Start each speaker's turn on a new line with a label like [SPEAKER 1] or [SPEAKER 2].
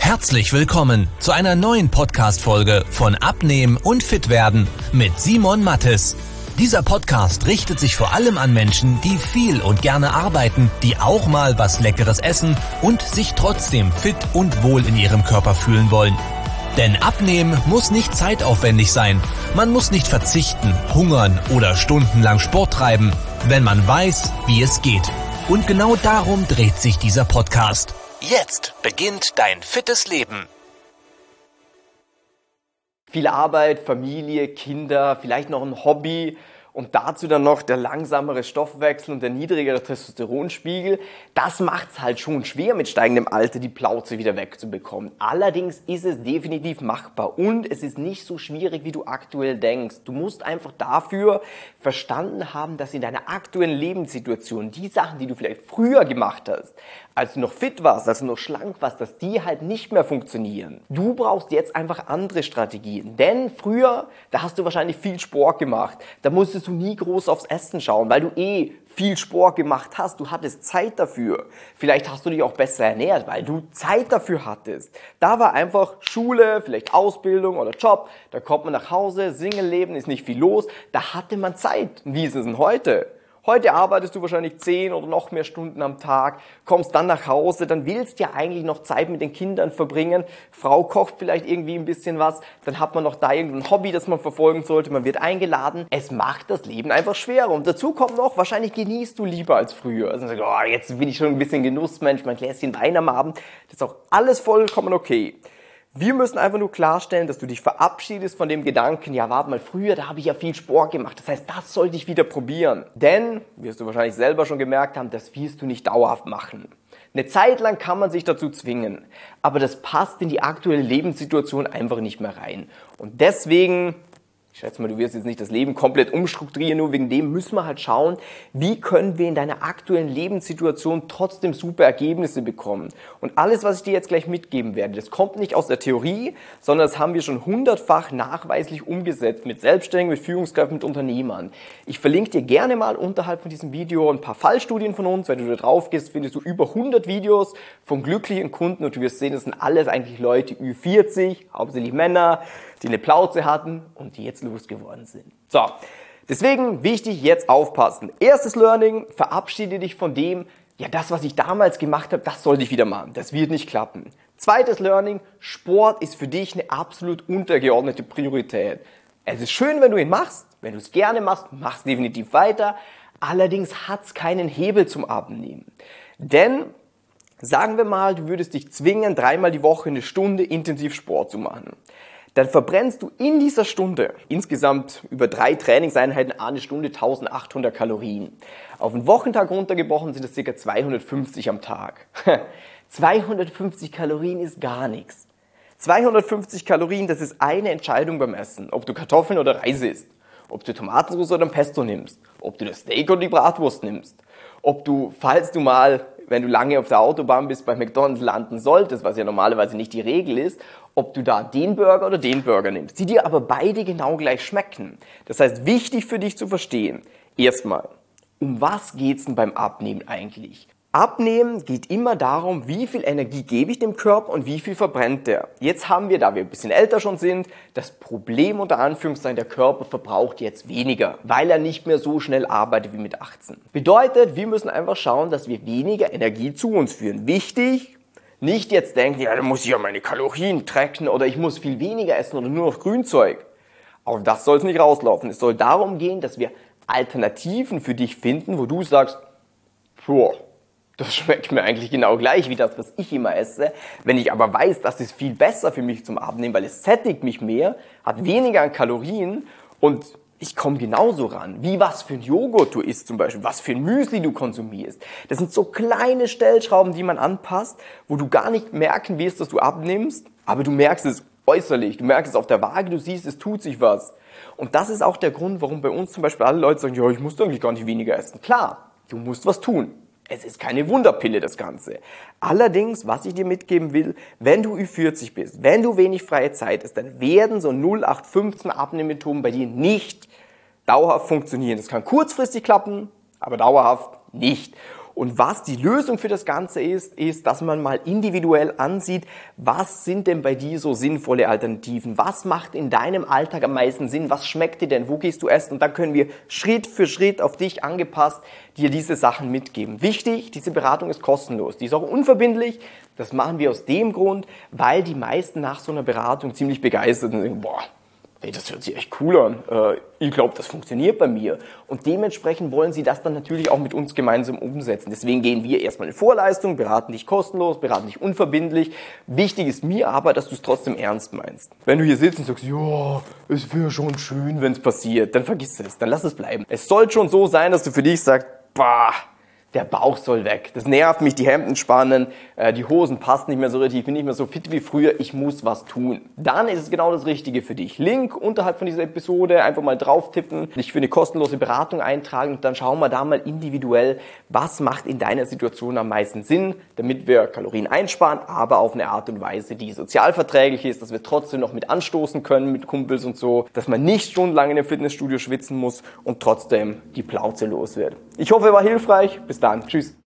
[SPEAKER 1] Herzlich willkommen zu einer neuen Podcast-Folge von Abnehmen und Fitwerden mit Simon Mattes. Dieser Podcast richtet sich vor allem an Menschen, die viel und gerne arbeiten, die auch mal was Leckeres essen und sich trotzdem fit und wohl in ihrem Körper fühlen wollen. Denn Abnehmen muss nicht zeitaufwendig sein. Man muss nicht verzichten, hungern oder stundenlang Sport treiben, wenn man weiß, wie es geht. Und genau darum dreht sich dieser Podcast. Jetzt beginnt dein fittes Leben.
[SPEAKER 2] Viel Arbeit, Familie, Kinder, vielleicht noch ein Hobby und dazu dann noch der langsamere Stoffwechsel und der niedrigere Testosteronspiegel. Das macht es halt schon schwer, mit steigendem Alter die Plauze wieder wegzubekommen. Allerdings ist es definitiv machbar und es ist nicht so schwierig, wie du aktuell denkst. Du musst einfach dafür verstanden haben, dass in deiner aktuellen Lebenssituation die Sachen, die du vielleicht früher gemacht hast, als du noch fit warst, als du noch schlank warst, dass die halt nicht mehr funktionieren. Du brauchst jetzt einfach andere Strategien. Denn früher, da hast du wahrscheinlich viel Sport gemacht. Da musstest du nie groß aufs Essen schauen, weil du viel Sport gemacht hast. Du hattest Zeit dafür. Vielleicht hast du dich auch besser ernährt, weil du Zeit dafür hattest. Da war einfach Schule, vielleicht Ausbildung oder Job. Da kommt man nach Hause, Single-Leben, ist nicht viel los. Da hatte man Zeit. Und wie ist es denn heute? Heute arbeitest du wahrscheinlich 10 oder noch mehr Stunden am Tag, kommst dann nach Hause, dann willst du ja eigentlich noch Zeit mit den Kindern verbringen. Frau kocht vielleicht irgendwie ein bisschen was, dann hat man noch da irgendein Hobby, das man verfolgen sollte, man wird eingeladen. Es macht das Leben einfach schwerer. Und dazu kommt noch, wahrscheinlich genießt du lieber als früher. Also jetzt bin ich schon ein bisschen Genussmensch, mein Gläschen Wein am Abend. Das ist auch alles vollkommen okay. Wir müssen einfach nur klarstellen, dass du dich verabschiedest von dem Gedanken, ja warte mal, früher, da habe ich ja viel Sport gemacht. Das heißt, das sollte ich wieder probieren. Denn, wirst du wahrscheinlich selber schon gemerkt haben, das wirst du nicht dauerhaft machen. Eine Zeit lang kann man sich dazu zwingen, aber das passt in die aktuelle Lebenssituation einfach nicht mehr rein. Und deswegen, ich schätze mal, du wirst jetzt nicht das Leben komplett umstrukturieren, nur wegen dem müssen wir halt schauen, wie können wir in deiner aktuellen Lebenssituation trotzdem super Ergebnisse bekommen. Und alles, was ich dir jetzt gleich mitgeben werde, das kommt nicht aus der Theorie, sondern das haben wir schon 100-fach nachweislich umgesetzt mit Selbstständigen, mit Führungskräften, mit Unternehmern. Ich verlinke dir gerne mal unterhalb von diesem Video ein paar Fallstudien von uns. Wenn du da drauf gehst, findest du über 100 Videos von glücklichen Kunden und du wirst sehen, das sind alles eigentlich Leute Ü40, hauptsächlich Männer, die eine Plauze hatten und die jetzt losgeworden sind. So, deswegen wichtig, jetzt aufpassen. Erstes Learning, verabschiede dich von dem, ja das, was ich damals gemacht habe, das sollte ich wieder machen. Das wird nicht klappen. Zweites Learning, Sport ist für dich eine absolut untergeordnete Priorität. Es ist schön, wenn du ihn machst. Wenn du es gerne machst, mach's definitiv weiter. Allerdings hat es keinen Hebel zum Abnehmen. Denn sagen wir mal, du würdest dich zwingen, 3-mal die Woche eine Stunde intensiv Sport zu machen. Dann verbrennst du in dieser Stunde insgesamt über 3 Trainingseinheiten eine Stunde 1800 Kalorien. Auf den Wochentag runtergebrochen sind das ca. 250 am Tag. 250 Kalorien ist gar nichts. 250 Kalorien, das ist eine Entscheidung beim Essen, ob du Kartoffeln oder Reis isst, ob du Tomatensauce oder ein Pesto nimmst, ob du das Steak oder die Bratwurst nimmst, ob du, falls du mal, wenn du lange auf der Autobahn bist, bei McDonald's landen solltest, was ja normalerweise nicht die Regel ist, ob du da den Burger oder den Burger nimmst, die dir aber beide genau gleich schmecken. Das heißt, wichtig für dich zu verstehen, erstmal, um was geht's denn beim Abnehmen eigentlich? Abnehmen geht immer darum, wie viel Energie gebe ich dem Körper und wie viel verbrennt der. Jetzt haben wir, da wir ein bisschen älter schon sind, das Problem unter Anführungszeichen, der Körper verbraucht jetzt weniger, weil er nicht mehr so schnell arbeitet wie mit 18. Bedeutet, wir müssen einfach schauen, dass wir weniger Energie zu uns führen. Wichtig, nicht jetzt denken, ja, dann muss ich ja meine Kalorien tracken oder ich muss viel weniger essen oder nur noch Grünzeug. Auf das soll es nicht rauslaufen. Es soll darum gehen, dass wir Alternativen für dich finden, wo du sagst, boah, das schmeckt mir eigentlich genau gleich wie das, was ich immer esse. Wenn ich aber weiß, das ist viel besser für mich zum Abnehmen, weil es sättigt mich mehr, hat weniger an Kalorien und ich komme genauso ran. Wie was für ein Joghurt du isst zum Beispiel, was für ein Müsli du konsumierst. Das sind so kleine Stellschrauben, die man anpasst, wo du gar nicht merken wirst, dass du abnimmst, aber du merkst es äußerlich, du merkst es auf der Waage, du siehst, es tut sich was. Und das ist auch der Grund, warum bei uns zum Beispiel alle Leute sagen, ja, ich muss eigentlich gar nicht weniger essen. Klar, du musst was tun. Es ist keine Wunderpille, das Ganze. Allerdings, was ich dir mitgeben will, wenn du Ü40 bist, wenn du wenig freie Zeit hast, dann werden so 0815 Abnehmmethoden bei dir nicht dauerhaft funktionieren. Das kann kurzfristig klappen, aber dauerhaft nicht. Und was die Lösung für das Ganze ist, dass man mal individuell ansieht, was sind denn bei dir so sinnvolle Alternativen? Was macht in deinem Alltag am meisten Sinn? Was schmeckt dir denn? Wo gehst du essen? Und dann können wir Schritt für Schritt auf dich angepasst dir diese Sachen mitgeben. Wichtig, diese Beratung ist kostenlos. Die ist auch unverbindlich. Das machen wir aus dem Grund, weil die meisten nach so einer Beratung ziemlich begeistert sind und denken, boah, hey, das hört sich echt cool an. Ich glaube, das funktioniert bei mir. Und dementsprechend wollen sie das dann natürlich auch mit uns gemeinsam umsetzen. Deswegen gehen wir erstmal in Vorleistung, beraten dich kostenlos, beraten dich unverbindlich. Wichtig ist mir aber, dass du es trotzdem ernst meinst. Wenn du hier sitzt und sagst, ja, es wäre schon schön, wenn es passiert, dann vergiss es, dann lass es bleiben. Es soll schon so sein, dass du für dich sagst, bah, der Bauch soll weg. Das nervt mich, die Hemden spannen, die Hosen passen nicht mehr so richtig, ich bin nicht mehr so fit wie früher, ich muss was tun. Dann ist es genau das Richtige für dich. Link unterhalb von dieser Episode, einfach mal drauf tippen, dich für eine kostenlose Beratung eintragen und dann schauen wir da mal individuell, was macht in deiner Situation am meisten Sinn, damit wir Kalorien einsparen, aber auf eine Art und Weise, die sozialverträglich ist, dass wir trotzdem noch mit anstoßen können mit Kumpels und so, dass man nicht stundenlang in einem Fitnessstudio schwitzen muss und trotzdem die Plauze los wird. Ich hoffe, er war hilfreich. Bis dann. Tschüss.